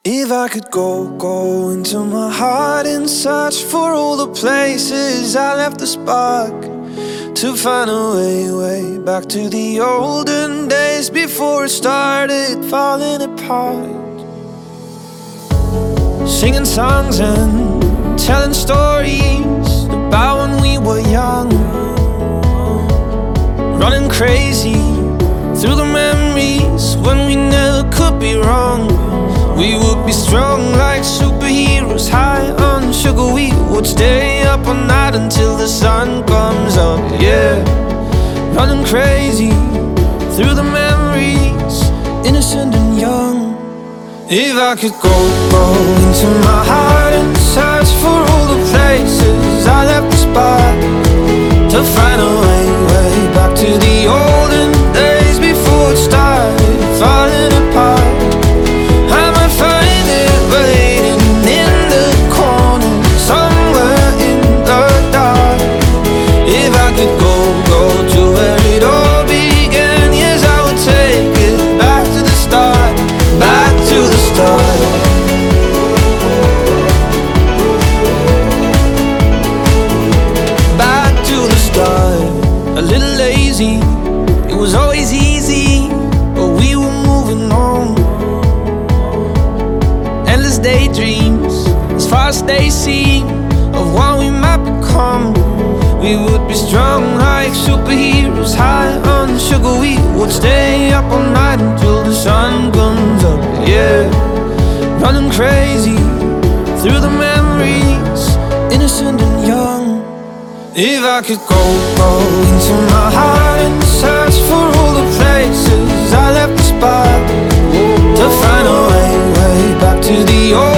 If I could go into my heart and search for all the places I left the spark, to find a way back to the olden days before it started falling apart. Singing songs and telling stories about when we were young, running crazy through the memories when we never could be wrong. We would be strong like superheroes, high on sugar. We would stay up all night until the sun comes up, yeah. Running crazy through the memories, innocent and young. If I could go into my heart and search for all the places I left the spot, to find a way back to the olden days before it started falling apart. I might find it waiting in the corner, somewhere in the dark. If I could go to where it all began, yes, I would take it back to the start, back to the start. Back to the start. A little lazy, it was always easy, but we were moving on. Endless daydreams, as far as they seem, of what we might become. We would be strong like superheroes, high on sugar. We would stay up all night until the sun comes up, yeah. Running crazy through the memories, innocent and young. If I could go into my heart and search for all the places I left the spot, to find a way back to the old